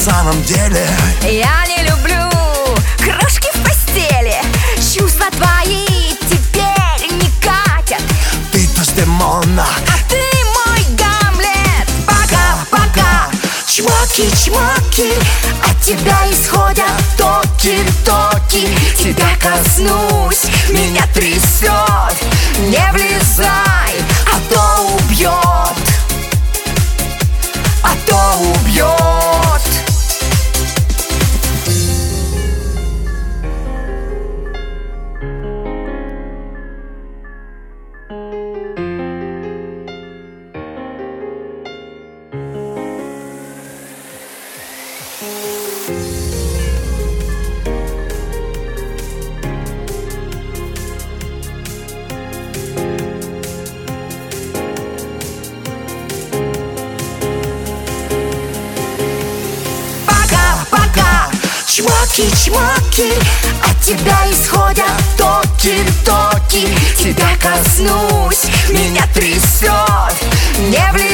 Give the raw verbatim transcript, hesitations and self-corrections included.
самом деле я не люблю крошки в постели. Чувства твои теперь не катят. Ты Дездемона, а ты мой Гамлет. Пока-пока. Чмоки-чмоки, от тебя исходят токи-токи. Тебя коснусь, меня трясет. Не влезай, а то убьет, а то убьет. Чмоки-чмоки, от тебя исходят токи-токи. Тебя коснусь, меня трясет. Не влезай.